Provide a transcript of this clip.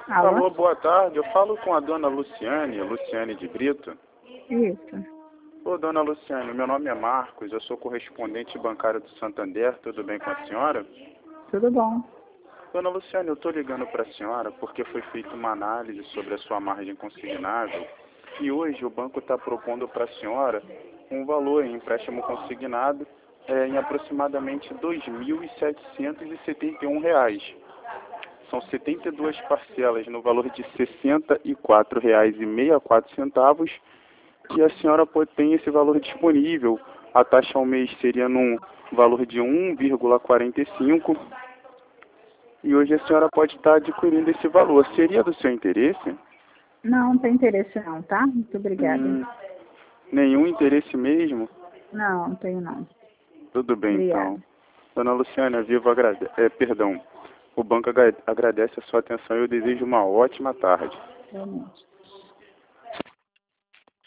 Alô? Alô, boa tarde. Eu falo com a dona Luciane de Brito. Isso. Ô, dona Luciane, meu nome é Marcos, eu sou correspondente bancário do Santander, tudo bem com a senhora? Tudo bom. Dona Luciane, eu estou ligando para a senhora porque foi feita uma análise sobre a sua margem consignável e hoje o banco está propondo para a senhora um valor em empréstimo consignado em aproximadamente R$ 2.771. São 72 parcelas no valor de R$ 64,64 e a senhora tem esse valor disponível. A taxa ao mês seria num valor de 1,45 e hoje a senhora pode estar adquirindo esse valor. Seria do seu interesse? Não tem interesse não, tá? Muito obrigada. Nenhum interesse mesmo? Não tenho não. Tudo bem, Obrigada. então. Dona Luciana, o banco agradece a sua atenção e eu desejo uma ótima tarde. Realmente.